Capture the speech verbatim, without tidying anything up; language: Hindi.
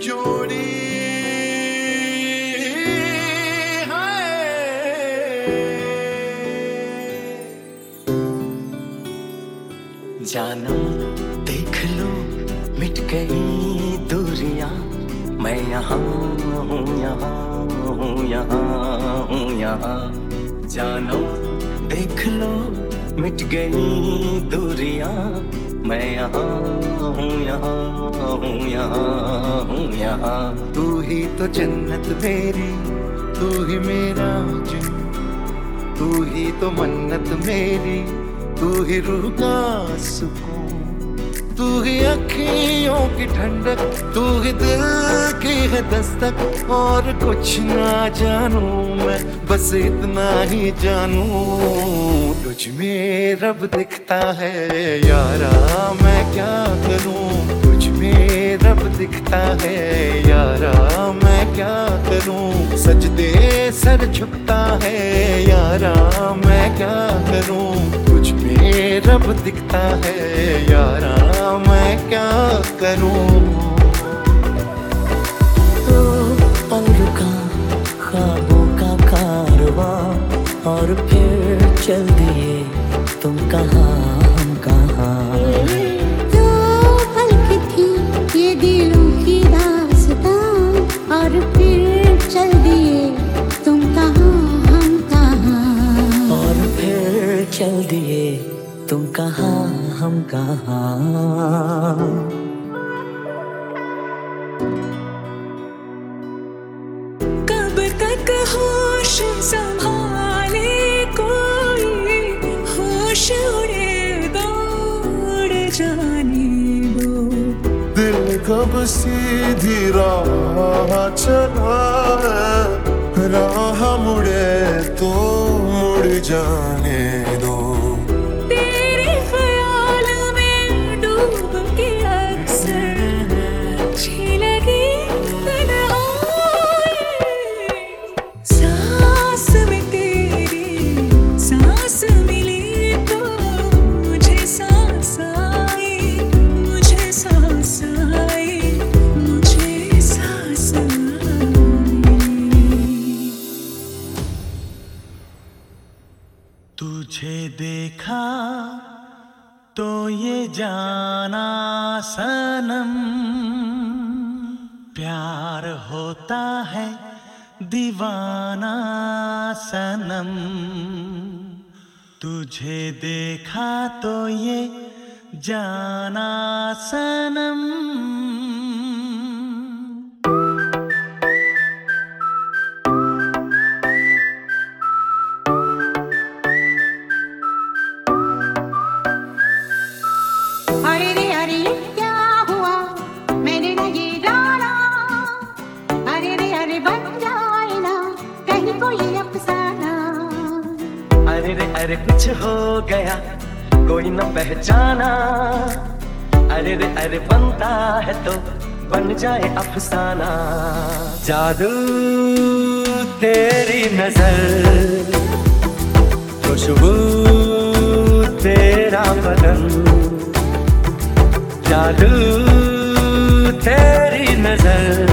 जोड़ी जानम देख लो मिट गई दूरियां, मैं यहाँ हूँ यहाँ हूँ यहाँ हूँ यहाँ। जानम देख लो मिट गई दूरियां, मैं यहाँ हूँ यहाँ हूँ यहाँ हूँ यहाँ। तू ही तो जन्नत मेरी, तू ही मेरा जुनून, तू ही तो मन्नत मेरी, तू ही रूह का सुकून, तू ही अखियों की ठंडक, तू ही दिल की है दस्तक। और कुछ ना जानू मैं, बस इतना ही जानू, तुझ में रब दिखता है यारा, मैं क्या करूं। तुझ में रब दिखता है यारा, मैं क्या करूं। सजदे सर झुकता है यारा, मैं क्या करूं। तुझ में रब दिखता है यारा, मैं क्या करूं। तो पल रुका ख्वाबों का कारवां, और फिर चल दिए तुम कहाँ हम कहाँ। दो पलक थी ये दिलों की दास्तां, और फिर चल दिए तुम कहाँ हम कहाँ। और फिर चल दिए तुम कहाँ हम कहाँ। कब तक होश संभाले कोई, होश उड़े दौड़ जाने दो। दिल कब सीधी राह चला है, राह मुड़े तो मुड़ जाने दो। तेरे ख्याल में डूब के अक्सर अच्छी लगी तन्हाई। सांस में तेरी सांस मिली तो मुझे सांस आई, मुझे सांस आई, मुझे सांस आई। तुझे देखा तो ये जाना सनम, प्यार होता है दीवाना सनम। तुझे देखा तो ये जाना सनम। अरे रे अरे ये क्या हुआ, मैंने ना ये जाना। अरे रे अरे बन जाए ना कहीं को ये अफसाना। अरे रे अरे कुछ हो गया कोई न पहचाना। अरे रे अरे बनता है तो बन जाए अफसाना। जादू तेरी नजर, खुशबू तेरा बदन। जादू तेरी नजर,